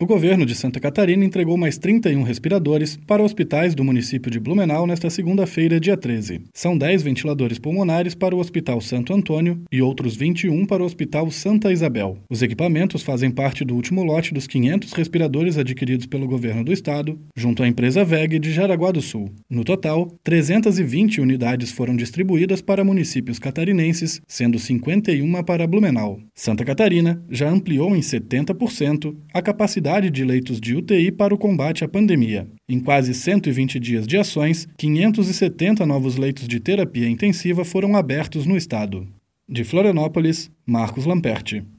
O governo de Santa Catarina entregou mais 31 respiradores para hospitais do município de Blumenau nesta segunda-feira, dia 13. São 10 ventiladores pulmonares para o Hospital Santo Antônio e outros 21 para o Hospital Santa Isabel. Os equipamentos fazem parte do último lote dos 500 respiradores adquiridos pelo governo do estado, junto à empresa VEG de Jaraguá do Sul. No total, 320 unidades foram distribuídas para municípios catarinenses, sendo 51 para Blumenau. Santa Catarina já ampliou em 70% a capacidade de leitos de UTI para o combate à pandemia. Em quase 120 dias de ações, 570 novos leitos de terapia intensiva foram abertos no estado. De Florianópolis, Marcos Lamperti.